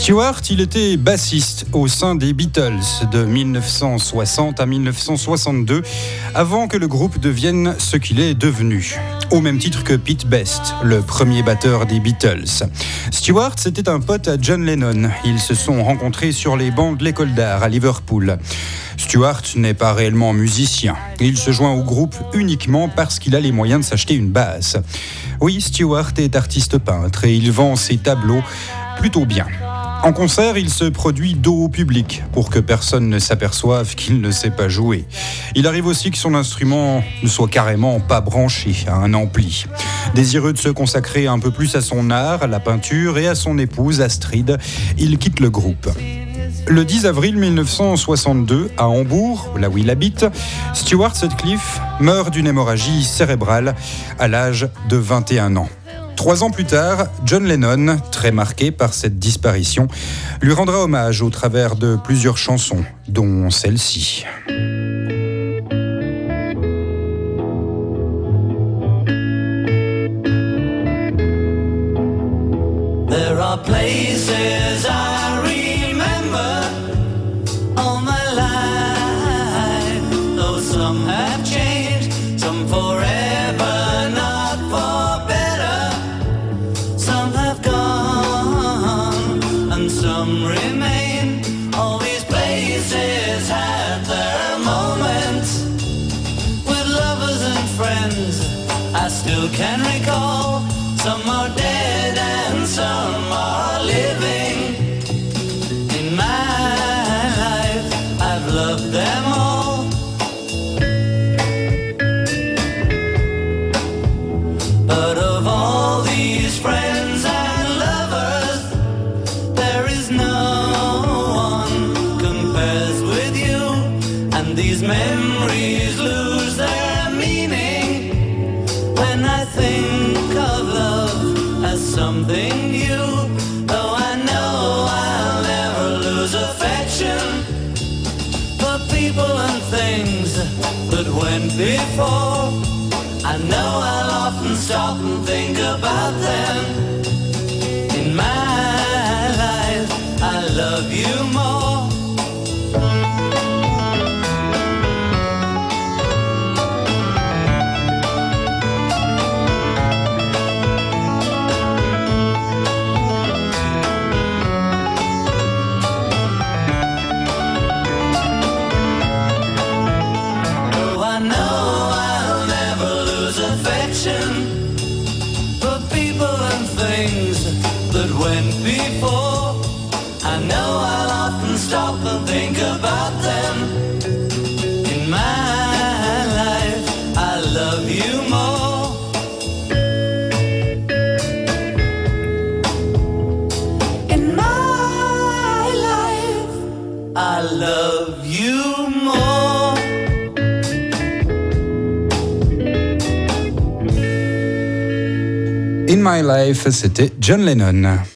Stewart, il était bassiste au sein des Beatles de 1960 à 1962, avant que le groupe devienne ce qu'il est devenu. Au même titre que Pete Best, le premier batteur des Beatles. Stewart, c'était un pote à John Lennon. Ils se sont rencontrés sur les bancs de l'école d'art à Liverpool. Stewart n'est pas réellement musicien. Il se joint au groupe uniquement parce qu'il a les moyens de s'acheter une basse. Oui, Stewart est artiste peintre et il vend ses tableaux plutôt bien. En concert, il se produit dos au public pour que personne ne s'aperçoive qu'il ne sait pas jouer. Il arrive aussi que son instrument ne soit carrément pas branché à un ampli. Désireux de se consacrer un peu plus à son art, à la peinture et à son épouse Astrid, il quitte le groupe. Le 10 avril 1962, à Hambourg, là où il habite, Stewart Sutcliffe meurt d'une hémorragie cérébrale à l'âge de 21 ans. 3 ans plus tard, John Lennon, très marqué par cette disparition, lui rendra hommage au travers de plusieurs chansons, dont celle-ci. There are places I remember all my life, though some have changed, some forever, not for better. Some have gone and some remain. All these places have their moments with lovers and friends I still can recall. Some are dead and some are living. In my life, I've loved them all. But of all these friends and lovers, there is no one compares with you. And these memories lose their meaning when I think of love as something new. Though I know I'll never lose affection for people and things that went before. I know I'll often stop and think about them. In my life, I love you more. For people and things that went before, I know I'll often stop and think about them. In my life, I love you more. In my life, I love you more. In My Life, c'était John Lennon.